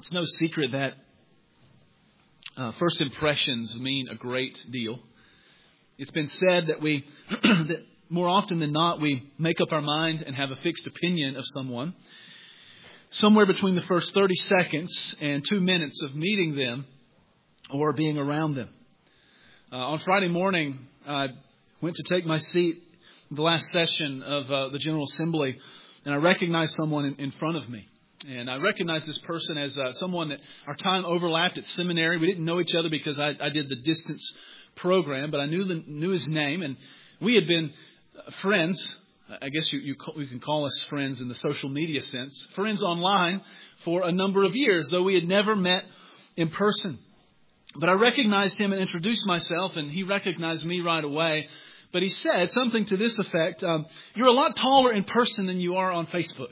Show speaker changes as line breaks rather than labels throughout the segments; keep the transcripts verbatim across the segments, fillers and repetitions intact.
It's no secret that uh, first impressions mean a great deal. It's been said that we, that more often than not, we make up our mind and have a fixed opinion of someone somewhere between the first thirty seconds and two minutes of meeting them or being around them. Uh, on Friday morning, I went to take my seat in the last session of uh, the General Assembly, and I recognized someone in, in front of me. And I recognized this person as uh, someone that our time overlapped at seminary. We didn't know each other because I, I did the distance program, but I knew the, knew his name, and we had been friends. I guess you, you, you can call us friends in the social media sense, friends online for a number of years, though we had never met in person. But I recognized him and introduced myself, and he recognized me right away. But he said something to this effect: um, "You're a lot taller in person than you are on Facebook."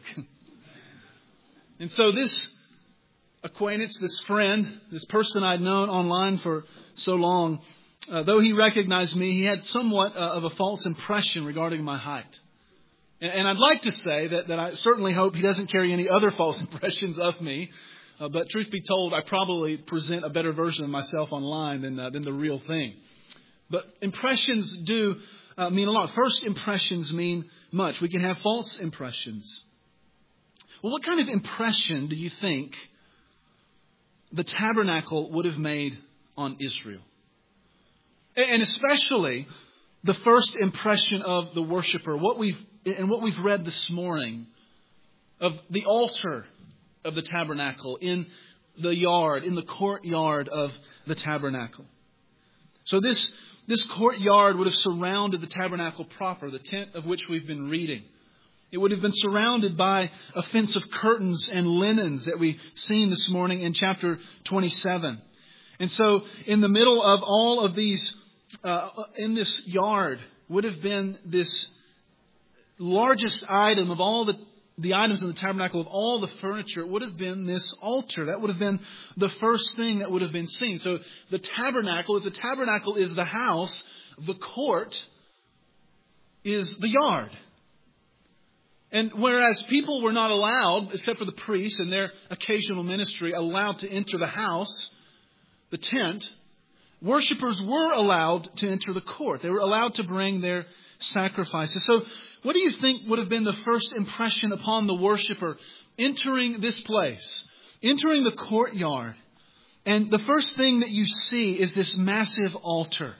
And so this acquaintance, this friend, this person I'd known online for so long, uh, though he recognized me, he had somewhat uh, of a false impression regarding my height. And, and I'd like to say that, that I certainly hope he doesn't carry any other false impressions of me. Uh, but truth be told, I probably present a better version of myself online than, uh, than the real thing. But impressions do uh, mean a lot. First impressions mean much. We can have false impressions. Well, what kind of impression do you think the tabernacle would have made on Israel? And especially the first impression of the worshiper, what we've and what we've read this morning of the altar of the tabernacle in the yard, in the courtyard of the tabernacle. So this, this courtyard would have surrounded the tabernacle proper, the tent of which we've been reading. It would have been surrounded by a fence of curtains and linens that we've seen this morning in chapter twenty-seven. And so in the middle of all of these, uh, in this yard, would have been this largest item of all the, the items in the tabernacle, of all the furniture, would have been this altar. That would have been the first thing that would have been seen. So the tabernacle, is the tabernacle is the house, the court is the yard. And whereas people were not allowed, except for the priests and their occasional ministry, allowed to enter the house, the tent, worshipers were allowed to enter the court. They were allowed to bring their sacrifices. So what do you think would have been the first impression upon the worshiper entering this place, entering the courtyard? And the first thing that you see is this massive altar.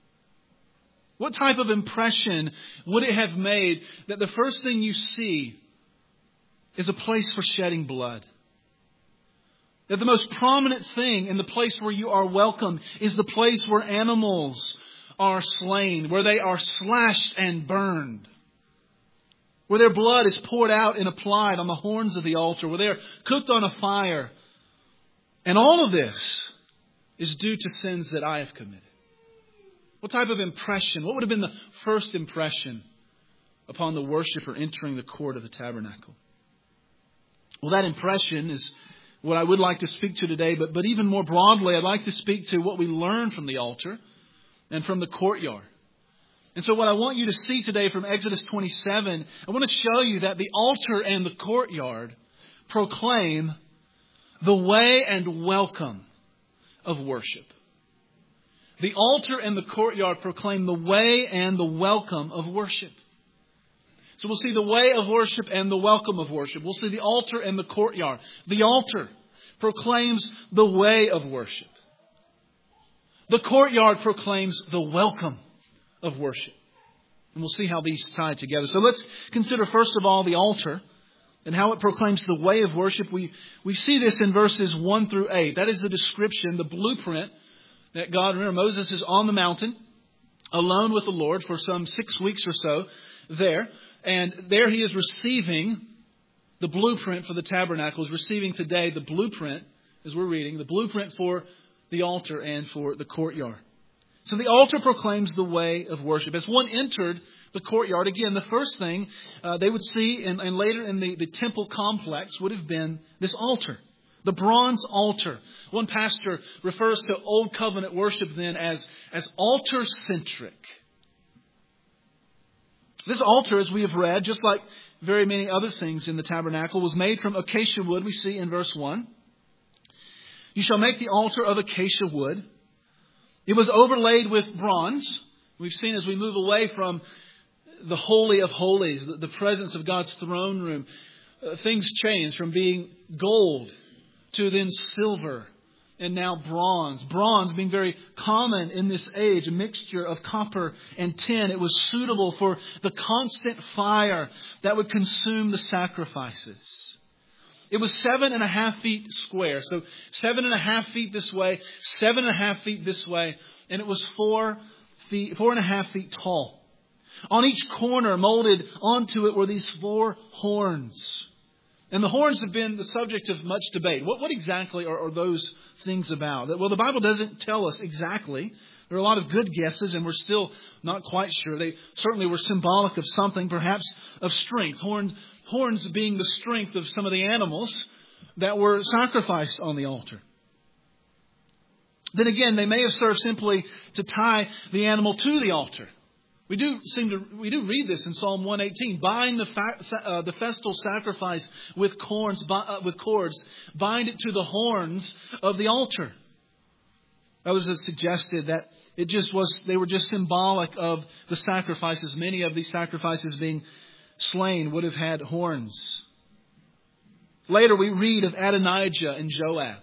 What type of impression would it have made that the first thing you see is a place for shedding blood? That the most prominent thing in the place where you are welcome is the place where animals are slain, where they are slashed and burned, where their blood is poured out and applied on the horns of the altar, where they are cooked on a fire. And all of this is due to sins that I have committed. What type of impression? What would have been the first impression upon the worshiper entering the court of the tabernacle? Well, that impression is what I would like to speak to today. But, but even more broadly, I'd like to speak to what we learn from the altar and from the courtyard. And so what I want you to see today from Exodus twenty-seven, I want to show you that the altar and the courtyard proclaim the way and welcome of worship. The altar and the courtyard proclaim the way and the welcome of worship. So we'll see the way of worship and the welcome of worship. We'll see the altar and the courtyard. The altar proclaims the way of worship. The courtyard proclaims the welcome of worship. And we'll see how these tie together. So let's consider first of all the altar and how it proclaims the way of worship. We, we see this in verses one through eight. That is the description, the blueprint that God, remember, Moses is on the mountain alone with the Lord for some six weeks or so there. And there he is receiving the blueprint for the tabernacle, is receiving today the blueprint, as we're reading, the blueprint for the altar and for the courtyard. So the altar proclaims the way of worship. As one entered the courtyard, again, the first thing uh, they would see, and, and later in the, the temple complex, would have been this altar. The bronze altar. One pastor refers to Old Covenant worship then as, as altar-centric. This altar, as we have read, just like very many other things in the tabernacle, was made from acacia wood, we see in verse one. You shall make the altar of acacia wood. It was overlaid with bronze. We've seen as we move away from the Holy of Holies, the, the presence of God's throne room, uh, things change from being gold to then silver and now bronze. Bronze being very common in this age, a mixture of copper and tin. It was suitable for the constant fire that would consume the sacrifices. It was seven and a half feet square. So seven and a half feet this way, seven and a half feet this way. And it was four feet, four and a half feet tall. On each corner, molded onto it, were these four horns. And the horns have been the subject of much debate. What, what exactly are, are those things about? Well, the Bible doesn't tell us exactly. There are a lot of good guesses, and we're still not quite sure. They certainly were symbolic of something, perhaps of strength. Horns, horns being the strength of some of the animals that were sacrificed on the altar. Then again, they may have served simply to tie the animal to the altar. We do seem to we do read this in Psalm one eighteen. Bind the fa- uh, the festal sacrifice with cords, uh, with cords. Bind it to the horns of the altar. Others have suggested that it just was they were just symbolic of the sacrifices. Many of these sacrifices being slain would have had horns. Later we read of Adonijah and Joab,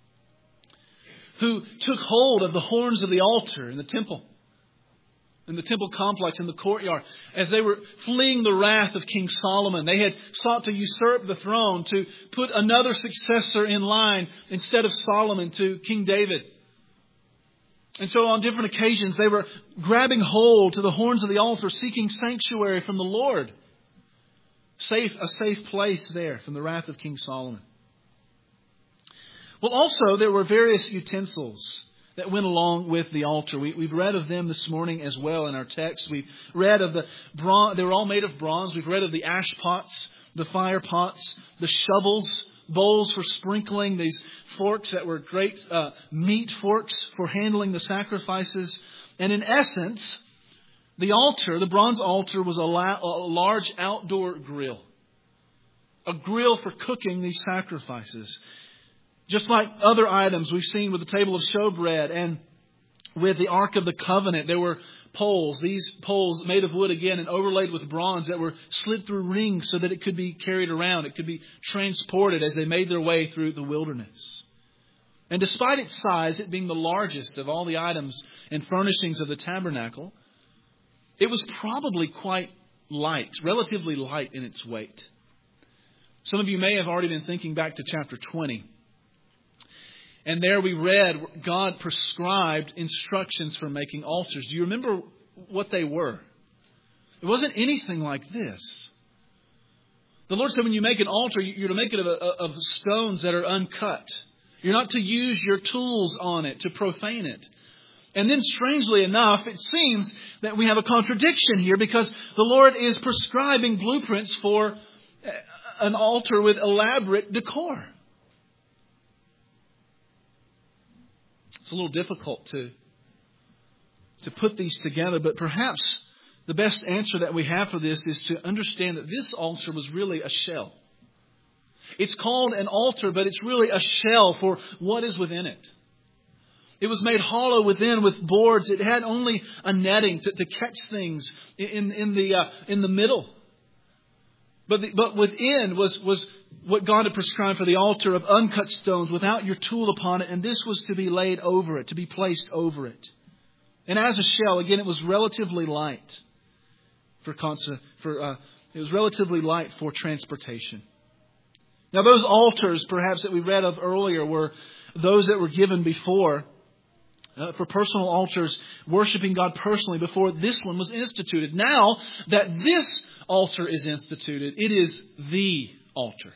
who took hold of the horns of the altar in the temple. In the temple complex, in the courtyard, as they were fleeing the wrath of King Solomon. They had sought to usurp the throne, to put another successor in line instead of Solomon, to King David. And so on different occasions, they were grabbing hold to the horns of the altar, seeking sanctuary from the Lord. Safe, a safe place there from the wrath of King Solomon. Well, also there were various utensils that went along with the altar. We, we've read of them this morning as well in our text. We've read of the bronze. They were all made of bronze. We've read of the ash pots, the fire pots, the shovels, bowls for sprinkling, these forks that were great uh, meat forks for handling the sacrifices. And in essence, the altar, the bronze altar, was a, la- a large outdoor grill. A grill for cooking these sacrifices. Just like other items we've seen with the table of showbread and with the Ark of the Covenant, there were poles. These poles made of wood again and overlaid with bronze that were slid through rings so that it could be carried around. It could be transported as they made their way through the wilderness. And despite its size, it being the largest of all the items and furnishings of the tabernacle, it was probably quite light, relatively light in its weight. Some of you may have already been thinking back to chapter twenty. And there we read God prescribed instructions for making altars. Do you remember what they were? It wasn't anything like this. The Lord said when you make an altar, you're to make it of, of stones that are uncut. You're not to use your tools on it to profane it. And then strangely enough, it seems that we have a contradiction here because the Lord is prescribing blueprints for an altar with elaborate decor. It's a little difficult to, to put these together, but perhaps the best answer that we have for this is to understand that this altar was really a shell. It's called an altar, but it's really a shell for what is within it. It was made hollow within with boards. It had only a netting to, to catch things in, in, the, uh, in the middle. But, the, but within was, was what God had prescribed for the altar of uncut stones without your tool upon it. And this was to be laid over it, to be placed over it. And as a shell, again, it was relatively light for, for uh, it was relatively light for transportation. Now, those altars, perhaps, that we read of earlier were those that were given before uh, for personal altars, worshiping God personally before this one was instituted. Now that this altar is instituted, it is the altar.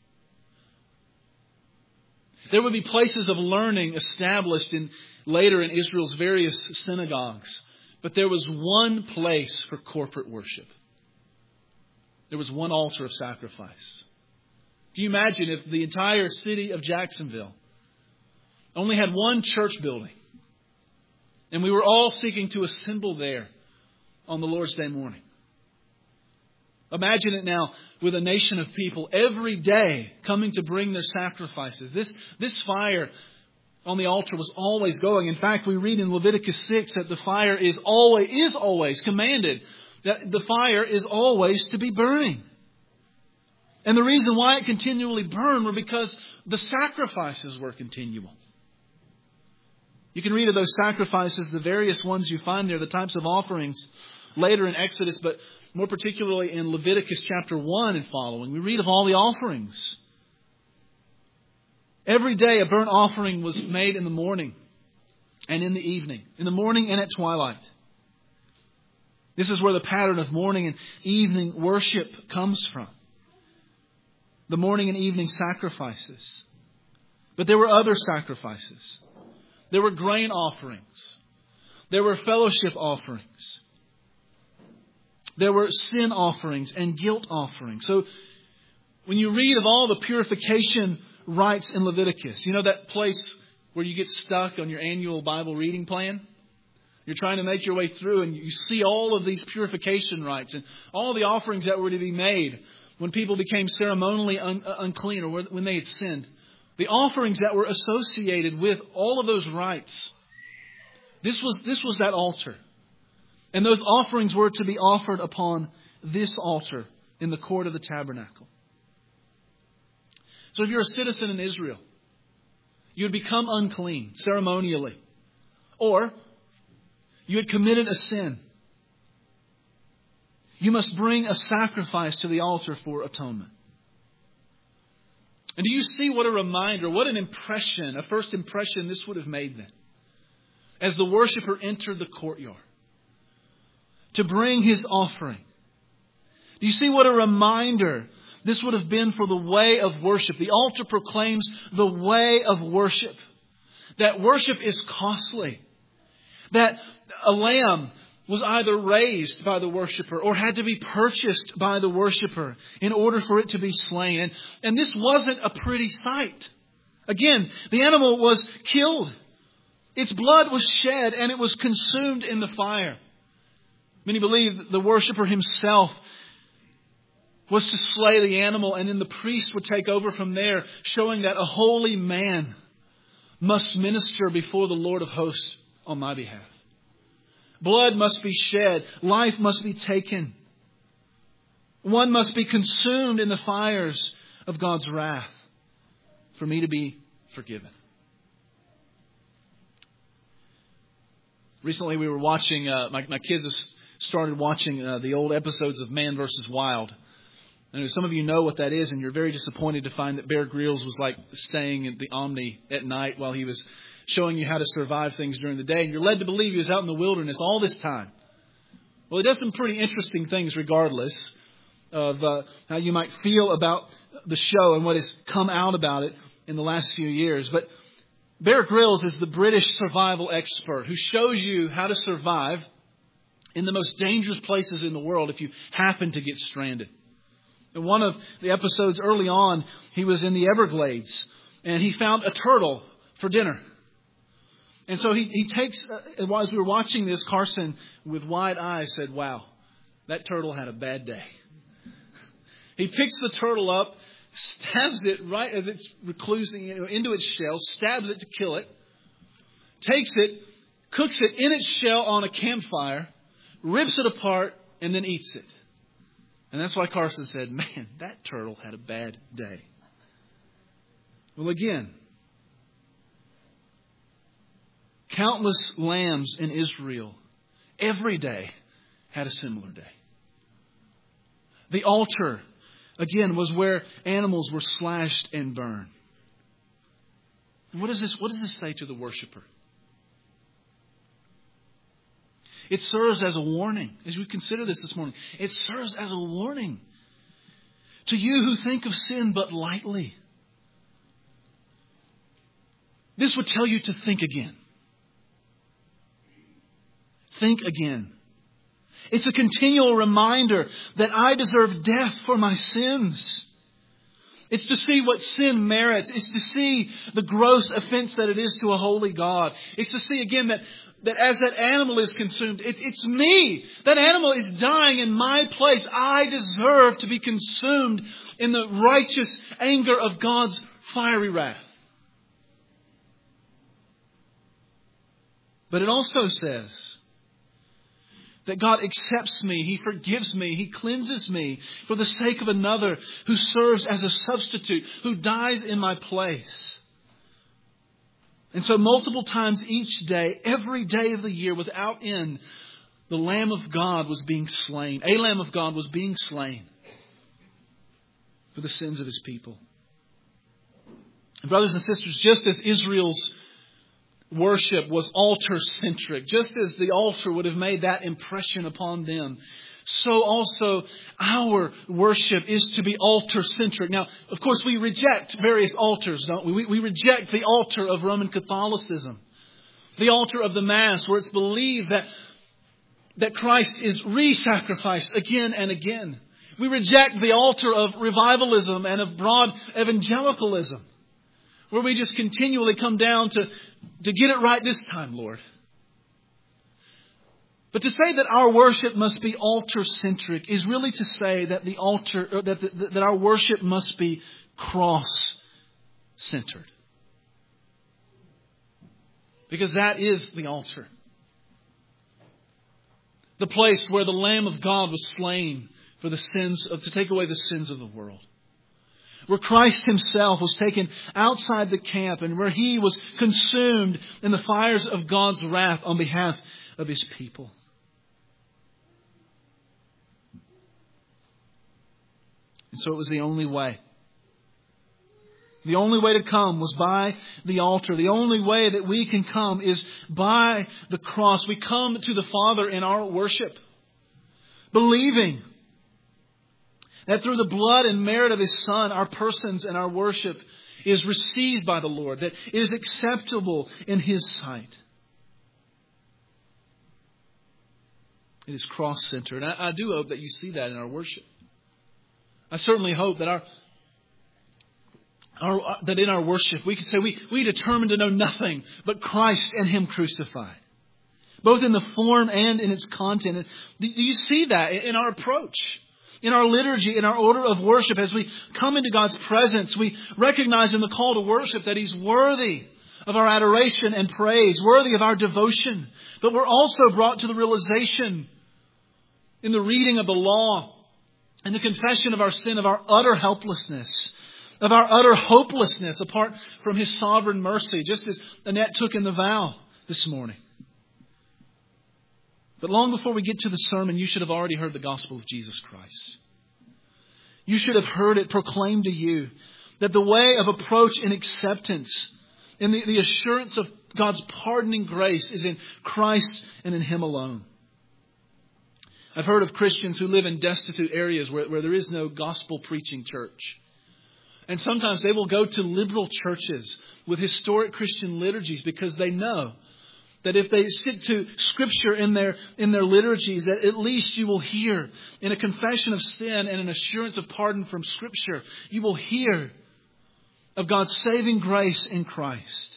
There would be places of learning established in later in Israel's various synagogues, but there was one place for corporate worship. There was one altar of sacrifice. Can you imagine if the entire city of Jacksonville only had one church building and we were all seeking to assemble there on the Lord's Day morning? Imagine it now with a nation of people every day coming to bring their sacrifices. This, this fire on the altar was always going. In fact, we read in Leviticus six that the fire is always, is always commanded, that the fire is always to be burning. And the reason why it continually burned were because the sacrifices were continual. You can read of those sacrifices, the various ones you find there, the types of offerings later in Exodus, but more particularly in Leviticus chapter one and following. We read of all the offerings. Every day a burnt offering was made in the morning and in the evening, in the morning and at twilight. This is where the pattern of morning and evening worship comes from. The morning and evening sacrifices. But there were other sacrifices. There were grain offerings. There were fellowship offerings. There were sin offerings and guilt offerings. So when you read of all the purification rites in Leviticus, you know that place where you get stuck on your annual Bible reading plan? You're trying to make your way through and you see all of these purification rites and all the offerings that were to be made when people became ceremonially un- unclean or when they had sinned. The offerings that were associated with all of those rites. This was, this was that altar. And those offerings were to be offered upon this altar in the court of the tabernacle. So if you're a citizen in Israel, you had become unclean ceremonially. Or you had committed a sin. You must bring a sacrifice to the altar for atonement. And do you see what a reminder, what an impression, a first impression this would have made then? As the worshiper entered the courtyard to bring his offering. Do you see what a reminder this would have been for the way of worship? The altar proclaims the way of worship. That worship is costly. That a lamb was either raised by the worshiper or had to be purchased by the worshiper in order for it to be slain. And, and this wasn't a pretty sight. Again, the animal was killed. Its blood was shed and it was consumed in the fire. Many believe that the worshiper himself was to slay the animal and then the priest would take over from there, showing that a holy man must minister before the Lord of hosts on my behalf. Blood must be shed. Life must be taken. One must be consumed in the fires of God's wrath for me to be forgiven. Recently we were watching, uh, my, my kids have started watching uh, the old episodes of Man versus Wild. And some of you know what that is, and you're very disappointed to find that Bear Grylls was like staying at the Omni at night while he was showing you how to survive things during the day. And you're led to believe he was out in the wilderness all this time. Well, he does some pretty interesting things regardless of uh, how you might feel about the show and what has come out about it in the last few years. But Bear Grylls is the British survival expert who shows you how to survive in the most dangerous places in the world if you happen to get stranded. In one of the episodes early on, he was in the Everglades and he found a turtle for dinner. And so he, he takes, uh, while we were watching this, Carson, with wide eyes, said, wow, that turtle had a bad day. He picks the turtle up, stabs it right as it's reclusing you know, into its shell, stabs it to kill it, takes it, cooks it in its shell on a campfire, rips it apart, and then eats it. And that's why Carson said, man, that turtle had a bad day. Well, again, countless lambs in Israel every day had a similar day. The altar, again, was where animals were slashed and burned. What does this, what does this say to the worshiper? It serves as a warning. As we consider this this morning, it serves as a warning to you who think of sin but lightly. This would tell you to think again. Think again. It's a continual reminder that I deserve death for my sins. It's to see what sin merits. It's to see the gross offense that it is to a holy God. It's to see again that, that as that animal is consumed, it, it's me. That animal is dying in my place. I deserve to be consumed in the righteous anger of God's fiery wrath. But it also says that God accepts me, He forgives me, He cleanses me for the sake of another who serves as a substitute, who dies in my place. And so multiple times each day, every day of the year without end, the Lamb of God was being slain. A Lamb of God was being slain for the sins of His people. And brothers and sisters, just as Israel's worship was altar-centric, just as the altar would have made that impression upon them, so also our worship is to be altar-centric. Now, of course, we reject various altars, don't we? We, we reject the altar of Roman Catholicism, the altar of the Mass, where it's believed that, that Christ is re-sacrificed again and again. We reject the altar of revivalism and of broad evangelicalism, where we just continually come down to, to get it right this time, Lord. But to say that our worship must be altar-centric is really to say that the altar, or that, the, that our worship must be cross-centered. Because that is the altar. The place where the Lamb of God was slain for the sins of, to take away the sins of the world. Where Christ Himself was taken outside the camp and where He was consumed in the fires of God's wrath on behalf of His people. And so it was the only way. The only way to come was by the altar. The only way that we can come is by the cross. We come to the Father in our worship, believing that through the blood and merit of His Son, our persons and our worship is received by the Lord, that it is acceptable in His sight. It is cross-centered. I, I do hope that you see that in our worship. I certainly hope that our, our that in our worship we can say we, we determine to know nothing but Christ and Him crucified. Both in the form and in its content. Do you see that in our approach? In our liturgy, in our order of worship, as we come into God's presence, we recognize in the call to worship that He's worthy of our adoration and praise, worthy of our devotion. But we're also brought to the realization in the reading of the law and the confession of our sin, of our utter helplessness, of our utter hopelessness apart from His sovereign mercy, just as Annette took in the vow this morning. But long before we get to the sermon, you should have already heard the gospel of Jesus Christ. You should have heard it proclaimed to you that the way of approach and acceptance and the, the assurance of God's pardoning grace is in Christ and in Him alone. I've heard of Christians who live in destitute areas where, where there is no gospel preaching church. And sometimes they will go to liberal churches with historic Christian liturgies because they know that if they stick to Scripture in their in their liturgies, that at least you will hear in a confession of sin and an assurance of pardon from Scripture, you will hear of God's saving grace in Christ.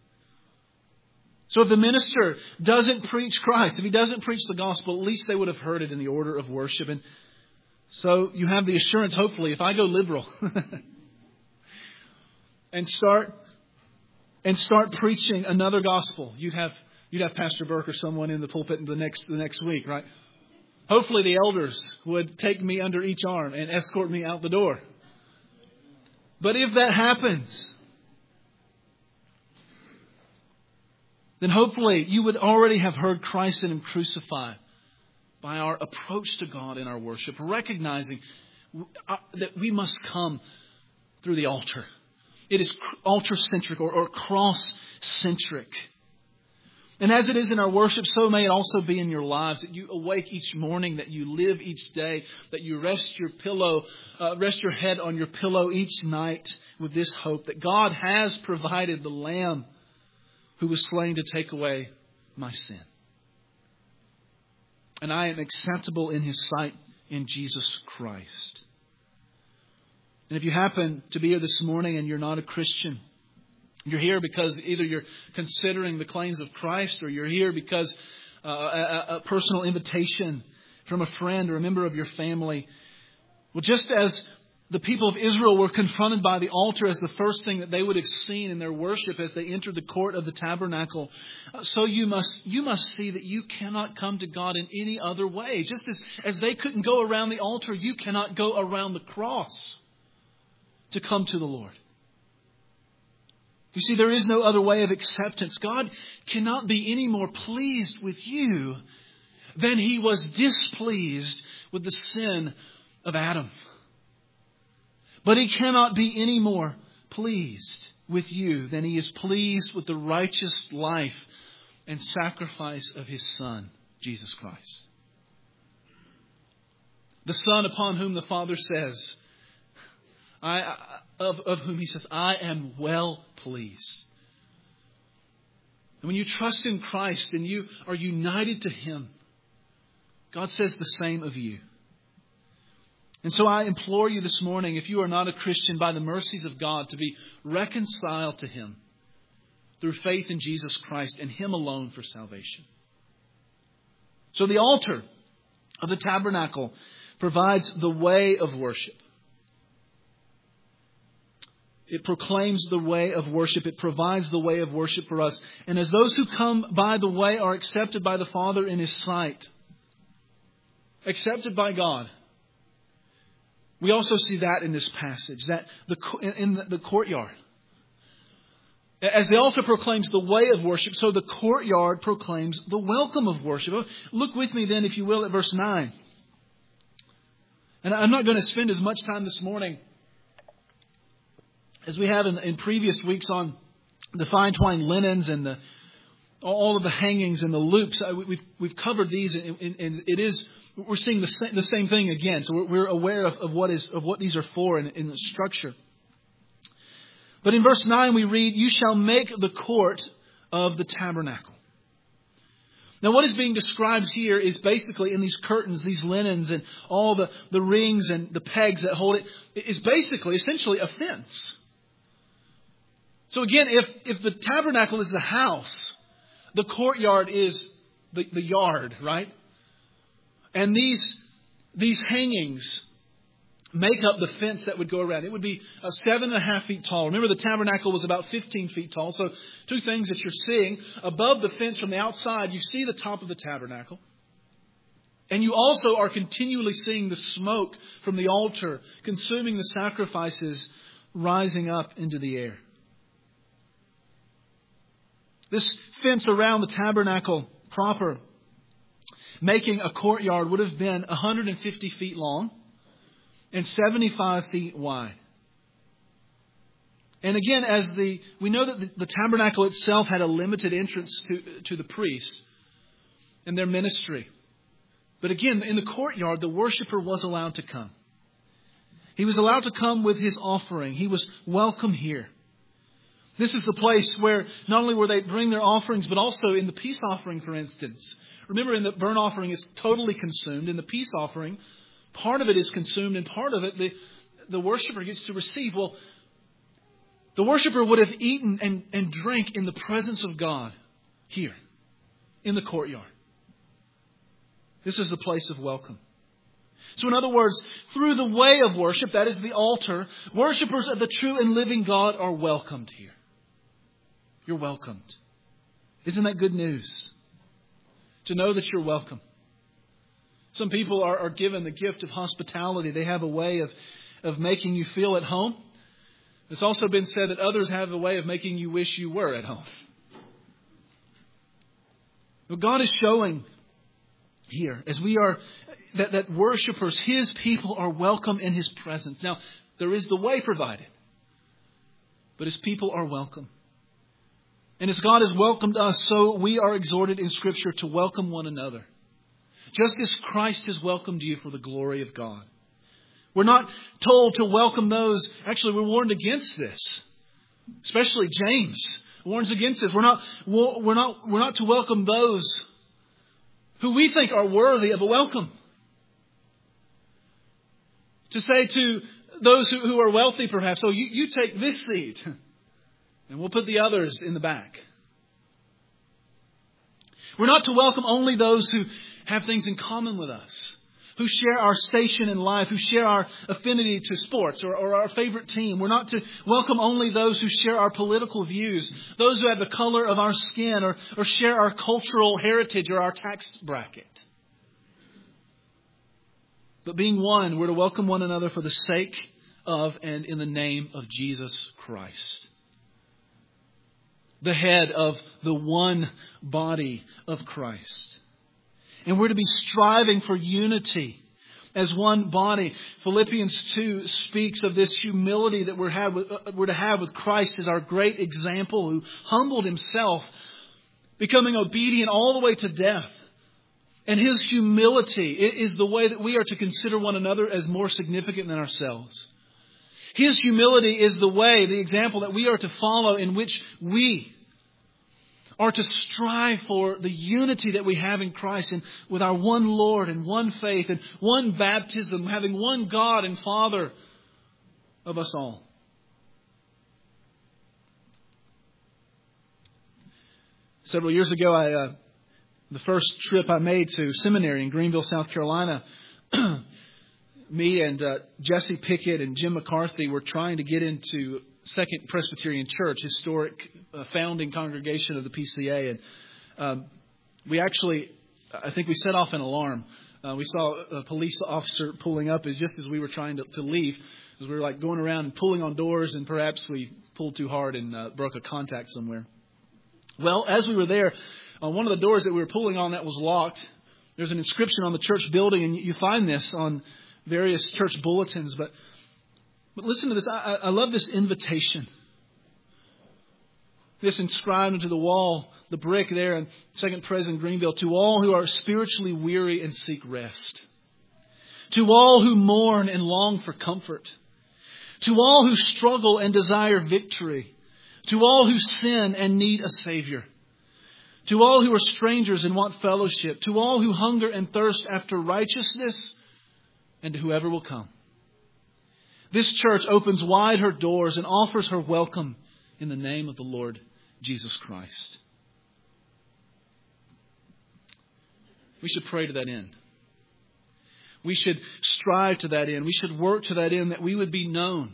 So if the minister doesn't preach Christ, if he doesn't preach the gospel, at least they would have heard it in the order of worship. And so you have the assurance, hopefully, if I go liberal and start and start preaching another gospel, you'd have you'd have Pastor Burke or someone in the pulpit the next the next week, right? Hopefully the elders would take me under each arm and escort me out the door. But if that happens, then hopefully you would already have heard Christ and Him crucified by our approach to God in our worship, recognizing that we must come through the altar. It is altar-centric or, or cross-centric. And as it is in our worship, so may it also be in your lives, that you awake each morning, that you live each day, that you rest your pillow, uh, rest your head on your pillow each night with this hope that God has provided the Lamb who was slain to take away my sin. And I am acceptable in His sight in Jesus Christ. And if you happen to be here this morning and you're not a Christian, you're here because either you're considering the claims of Christ, or you're here because uh, a, a personal invitation from a friend or a member of your family. Well, just as the people of Israel were confronted by the altar as the first thing that they would have seen in their worship as they entered the court of the tabernacle. So you must you must see that you cannot come to God in any other way. Just as, as they couldn't go around the altar, you cannot go around the cross to come to the Lord. You see, there is no other way of acceptance. God cannot be any more pleased with you than He was displeased with the sin of Adam. But He cannot be any more pleased with you than He is pleased with the righteous life and sacrifice of His Son, Jesus Christ. The Son upon whom the Father says, I, of, of whom He says, I am well pleased. And when you trust in Christ and you are united to Him, God says the same of you. And so I implore you this morning, if you are not a Christian, by the mercies of God, to be reconciled to Him through faith in Jesus Christ and Him alone for salvation. So the altar of the tabernacle provides the way of worship. It proclaims the way of worship. It provides the way of worship for us. And as those who come by the way are accepted by the Father in His sight, accepted by God, we also see that in this passage, that the in the courtyard. As the altar proclaims the way of worship, so the courtyard proclaims the welcome of worship. Look with me then, if you will, at verse nine. And I'm not going to spend as much time this morning as we have in, in previous weeks on the fine twined linens and the all of the hangings and the loops. We've we've covered these, and, and it is we're seeing the same, the same thing again. So we're, we're aware of, of what is of what these are for in, in the structure. But in verse nine we read, "You shall make the court of the tabernacle." Now, what is being described here is basically in these curtains, these linens, and all the, the rings and the pegs that hold it, is basically, essentially, a fence. So again, if, if the tabernacle is the house, the courtyard is the, the yard, right? And these, these hangings make up the fence that would go around. It would be uh, seven and a half feet tall. Remember, the tabernacle was about fifteen feet tall. So two things that you're seeing. Above the fence from the outside, you see the top of the tabernacle. And you also are continually seeing the smoke from the altar consuming the sacrifices rising up into the air. This fence around the tabernacle proper, making a courtyard, would have been one hundred fifty feet long and seventy-five feet wide. And again, as the we know that the, the tabernacle itself had a limited entrance to, to the priests and their ministry. But again, in the courtyard, the worshiper was allowed to come. He was allowed to come with his offering. He was welcome here. This is the place where not only were they bring their offerings, but also in the peace offering, for instance. Remember, in the burnt offering is totally consumed. In the peace offering, part of it is consumed, and part of it the, the worshiper gets to receive. Well, the worshiper would have eaten and, and drank in the presence of God here in the courtyard. This is the place of welcome. So in other words, through the way of worship, that is the altar, worshipers of the true and living God are welcomed here. You're welcomed. Isn't that good news? To know that you're welcome. Some people are, are given the gift of hospitality. They have a way of, of making you feel at home. It's also been said that others have a way of making you wish you were at home. But God is showing here, as we are, that, that worshipers, His people, are welcome in His presence. Now, there is the way provided, but His people are welcome. And as God has welcomed us, so we are exhorted in Scripture to welcome one another. Just as Christ has welcomed you for the glory of God. We're not told to welcome those. Actually, we're warned against this. Especially James warns against this. We're not, we're not, we're not to welcome those who we think are worthy of a welcome. To say to those who, who are wealthy, perhaps, oh, you, you take this seat and we'll put the others in the back. We're not to welcome only those who have things in common with us. who share our station in life, who share our affinity to sports or, or our favorite team. We're not to welcome only those who share our political views, those who have the color of our skin or, or share our cultural heritage or our tax bracket. But being one, we're to welcome one another for the sake of and in the name of Jesus Christ, the head of the one body of Christ. And we're to be striving for unity as one body. Philippians two speaks of this humility that we're, have, we're to have with Christ as our great example, who humbled himself, becoming obedient all the way to death. And his humility is the way that we are to consider one another as more significant than ourselves. His humility is the way, the example that we are to follow, in which we are to strive for the unity that we have in Christ, and with our one Lord and one faith and one baptism, having one God and Father of us all. Several years ago, I uh, the first trip I made to seminary in Greenville, South Carolina, me and uh, Jesse Pickett and Jim McCarthy were trying to get into Second Presbyterian Church, historic uh, founding congregation of the P C A. And um, we actually, I think we set off an alarm. Uh, we saw a police officer pulling up as just as we were trying to, to leave, as we were like going around and pulling on doors, and perhaps we pulled too hard and uh, broke a contact somewhere. Well, as we were there, on one of the doors that we were pulling on that was locked, there's an inscription on the church building, and you find this on various church bulletins, but But listen to this. I, I love this invitation. This inscribed into the wall, the brick there in Second Pres in Greenville. To all who are spiritually weary and seek rest. To all who mourn and long for comfort. To all who struggle and desire victory. To all who sin and need a Savior. To all who are strangers and want fellowship. To all who hunger and thirst after righteousness. And to whoever will come. This church opens wide her doors and offers her welcome in the name of the Lord Jesus Christ. We should pray to that end. We should strive to that end. We should work to that end, that we would be known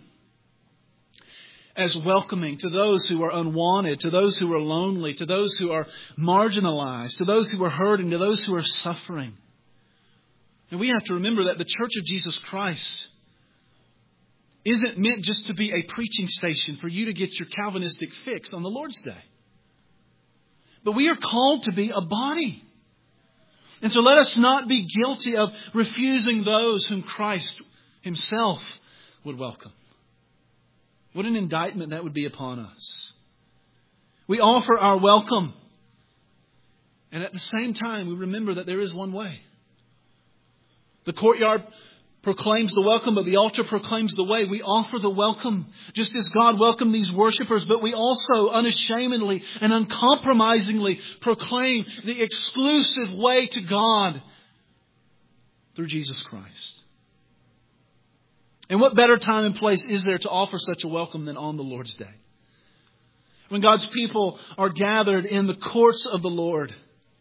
as welcoming to those who are unwanted, to those who are lonely, to those who are marginalized, to those who are hurting, to those who are suffering. And we have to remember that the Church of Jesus Christ isn't meant just to be a preaching station for you to get your Calvinistic fix on the Lord's Day. But we are called to be a body. And so let us not be guilty of refusing those whom Christ himself would welcome. What an indictment that would be upon us. We offer our welcome. And at the same time, we remember that there is one way. The courtyard proclaims the welcome, but the altar proclaims the way. We offer the welcome just as God welcomed these worshipers, but we also unashamedly and uncompromisingly proclaim the exclusive way to God through Jesus Christ. And what better time and place is there to offer such a welcome than on the Lord's Day? When God's people are gathered in the courts of the Lord.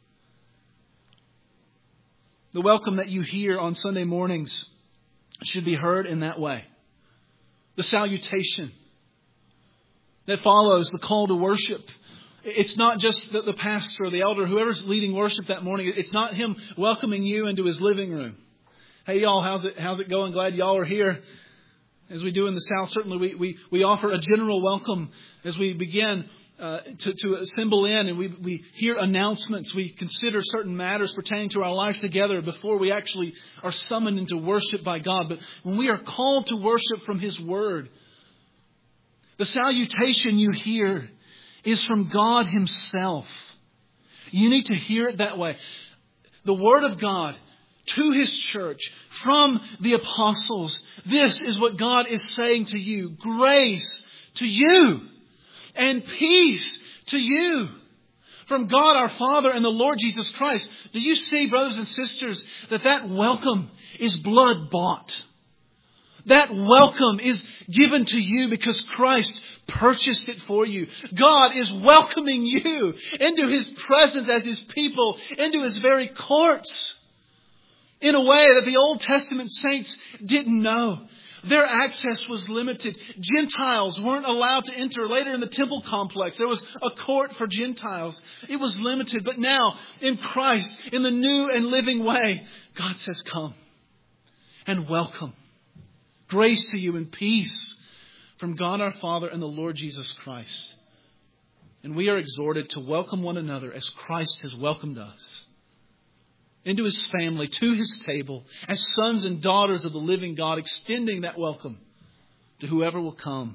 The welcome that you hear on Sunday mornings should be heard in that way. The salutation that follows the call to worship. It's not just the, the pastor or the elder, whoever's leading worship that morning. It's not him welcoming you into his living room. Hey y'all, how's it how's it going? Glad y'all are here. As we do in the South, certainly we, we, we offer a general welcome as we begin Uh, to, to assemble in, and we, we hear announcements. We consider certain matters pertaining to our life together before we actually are summoned into worship by God. But when we are called to worship from His Word, the salutation you hear is from God Himself. You need to hear it that way. The Word of God to His church from the apostles. This is what God is saying to you. Grace to you. And peace to you from God our Father and the Lord Jesus Christ. Do you see, brothers and sisters, that that welcome is blood bought? That welcome is given to you because Christ purchased it for you. God is welcoming you into His presence as His people, into His very courts. in a way that the Old Testament saints didn't know. Their access was limited. Gentiles weren't allowed to enter. Later in the temple complex, there was a court for Gentiles. It was limited. But now, in Christ, in the new and living way, God says, come and welcome. Grace to you and peace from God our Father and the Lord Jesus Christ. And we are exhorted to welcome one another as Christ has welcomed us into His family, to His table, as sons and daughters of the living God, extending that welcome to whoever will come.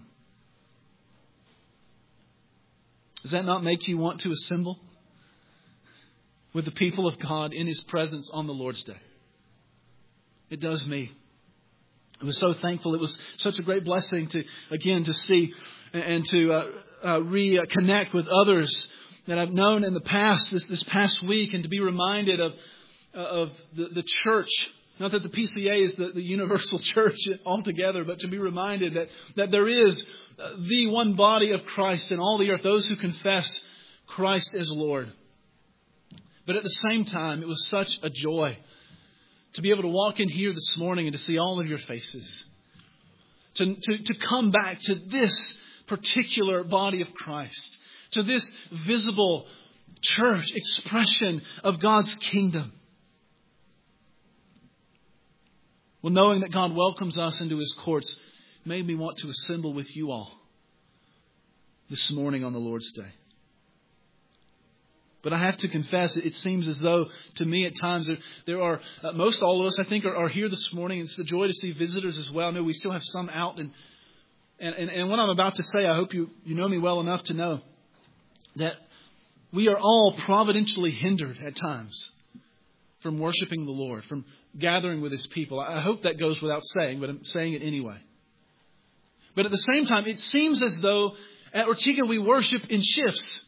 Does that not make you want to assemble with the people of God in His presence on the Lord's Day? It does me. I was so thankful. It was such a great blessing to, again, to see and to uh, uh, reconnect with others that I've known in the past, this, this past week, and to be reminded of of the, the church. Not that the P C A is the, the universal church altogether, but to be reminded that, that there is the one body of Christ in all the earth, those who confess Christ as Lord. But at the same time, it was such a joy to be able to walk in here this morning and to see all of your faces. To, to, to come back to this particular body of Christ, to this visible church expression of God's kingdom. Well, knowing that God welcomes us into His courts made me want to assemble with you all this morning on the Lord's Day. But I have to confess, it seems as though, to me at times, there, there are, uh, most all of us, I think, are, are here this morning. It's a joy to see visitors as well. I know we still have some out. And, and, and, and what I'm about to say, I hope you, you know me well enough to know that we are all providentially hindered at times from worshiping the Lord, from gathering with His people. I hope that goes without saying, but I'm saying it anyway. But at the same time, it seems as though at Ortega we worship in shifts.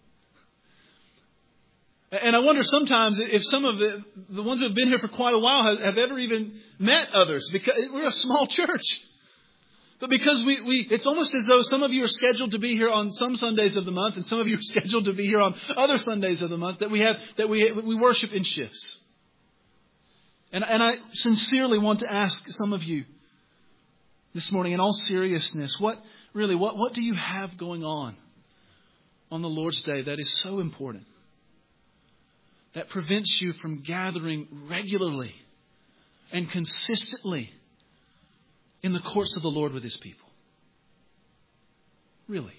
And I wonder sometimes if some of the, the ones who have been here for quite a while have, have ever even met others, because we're a small church. But because we, we, it's almost as though some of you are scheduled to be here on some Sundays of the month, and some of you are scheduled to be here on other Sundays of the month. That we have, that we we worship in shifts. And and I sincerely want to ask some of you this morning, in all seriousness, what really what what do you have going on on the Lord's Day that is so important, that prevents you from gathering regularly and consistently in the courts of the Lord with His people? Really.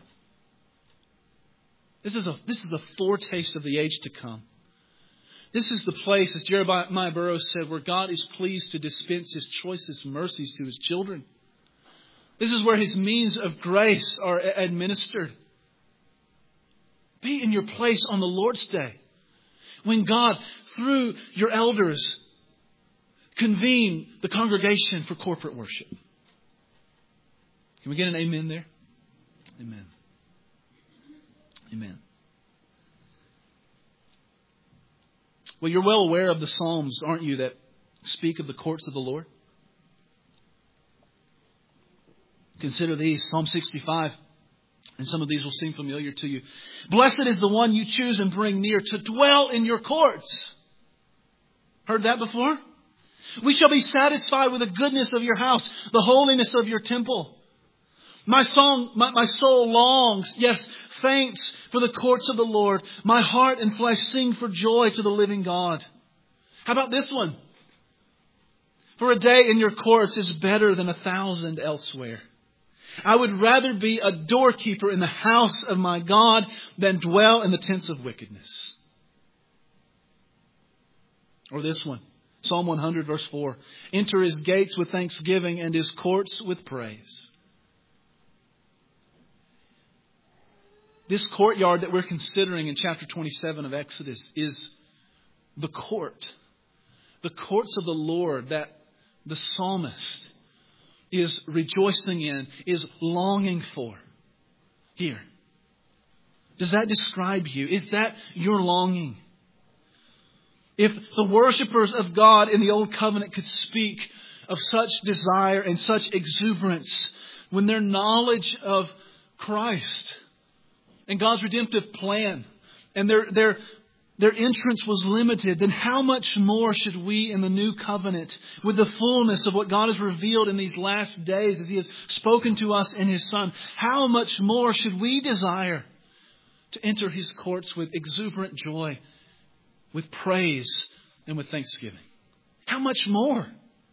This is a this is a foretaste of the age to come. This is the place, as Jeremiah Burroughs said, where God is pleased to dispense His choicest mercies to His children. This is where His means of grace are administered. Be in your place on the Lord's Day, when God, through your elders, convene the congregation for corporate worship. Can we get an amen there? Amen. Amen. Well, you're well aware of the Psalms, aren't you, that speak of the courts of the Lord? Consider these. Psalm sixty-five. And some of these will seem familiar to you. Blessed is the one you choose and bring near to dwell in your courts. Heard that before? We shall be satisfied with the goodness of your house, the holiness of your temple. My song, my, my soul longs, yes, faints for the courts of the Lord. My heart and flesh sing for joy to the living God. How about this one? For a day in your courts is better than a thousand elsewhere. I would rather be a doorkeeper in the house of my God than dwell in the tents of wickedness. Or this one, Psalm one hundred verse four. Enter His gates with thanksgiving and His courts with praise. This courtyard that we're considering in chapter twenty-seven of Exodus is the court. The courts of the Lord that the psalmist is rejoicing in, is longing for here. Does that describe you? Is that your longing? If the worshipers of God in the Old Covenant could speak of such desire and such exuberance when their knowledge of Christ and God's redemptive plan and their their their entrance was limited, then how much more should we in the new covenant, with the fullness of what God has revealed in these last days as He has spoken to us in His Son, how much more should we desire to enter His courts with exuberant joy, with praise, and with thanksgiving? How much more?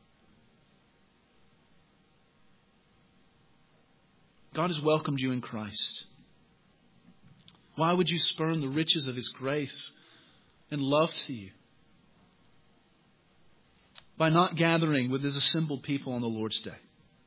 God has welcomed you in Christ. Why would you spurn the riches of His grace and love to you by not gathering with His assembled people on the Lord's day?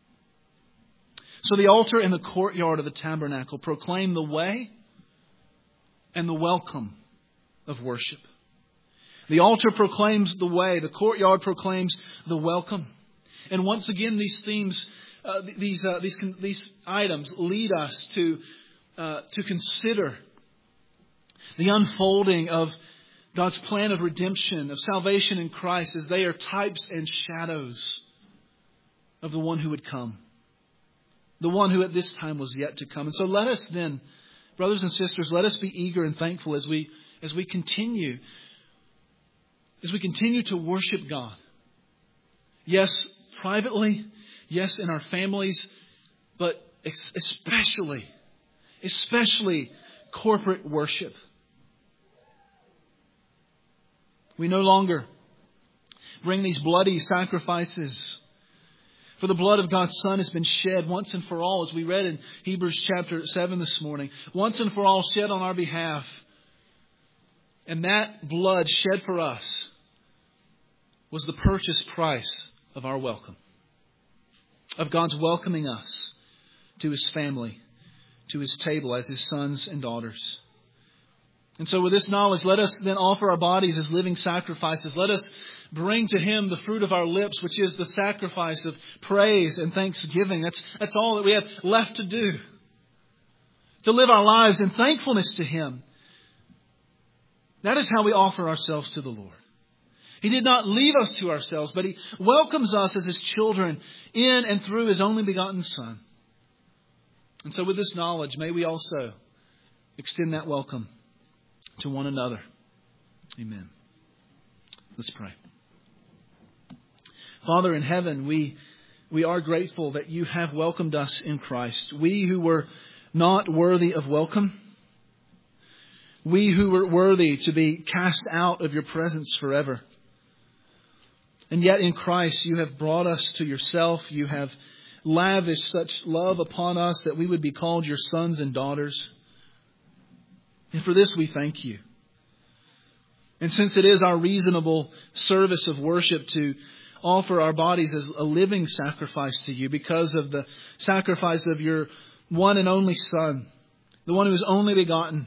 So the altar and the courtyard of the tabernacle proclaim the way and the welcome of worship. The altar proclaims the way. The courtyard proclaims the welcome. And once again, these themes, uh, these uh, these these items lead us to uh, to consider the unfolding of God's plan of redemption, of salvation in Christ, as they are types and shadows of the one who would come, the one who at this time was yet to come. And so let us then, brothers and sisters, let us be eager and thankful as we as we continue, as we continue to worship God. Yes, privately, yes, in our families, but especially, especially corporate worship. We no longer bring these bloody sacrifices. For the blood of God's Son has been shed once and for all, as we read in Hebrews chapter seven this morning. Once and for all shed on our behalf. And that blood shed for us was the purchase price of our welcome. Of God's welcoming us to His family, to His table as His sons and daughters. And so with this knowledge, let us then offer our bodies as living sacrifices. Let us bring to Him the fruit of our lips, which is the sacrifice of praise and thanksgiving. That's, that's all that we have left to do. To live our lives in thankfulness to Him. That is how we offer ourselves to the Lord. He did not leave us to ourselves, but He welcomes us as His children in and through His only begotten Son. And so with this knowledge, may we also extend that welcome to one another. Amen. Let's pray. Father in heaven, we we are grateful that You have welcomed us in Christ. We who were not worthy of welcome, we who were worthy to be cast out of Your presence forever. And yet in Christ You have brought us to Yourself. You have lavished such love upon us that we would be called Your sons and daughters. And for this we thank You. And since it is our reasonable service of worship to offer our bodies as a living sacrifice to You because of the sacrifice of Your one and only Son, the one who is only begotten,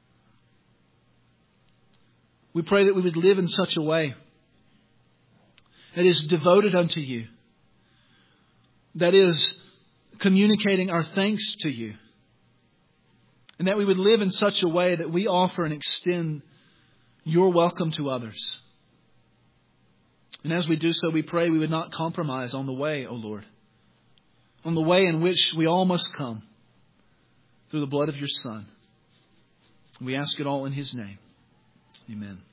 we pray that we would live in such a way that is devoted unto You, that is communicating our thanks to You, and that we would live in such a way that we offer and extend Your welcome to others. And as we do so, we pray we would not compromise on the way, O Lord, on the way in which we all must come through the blood of Your Son. We ask it all in His name. Amen.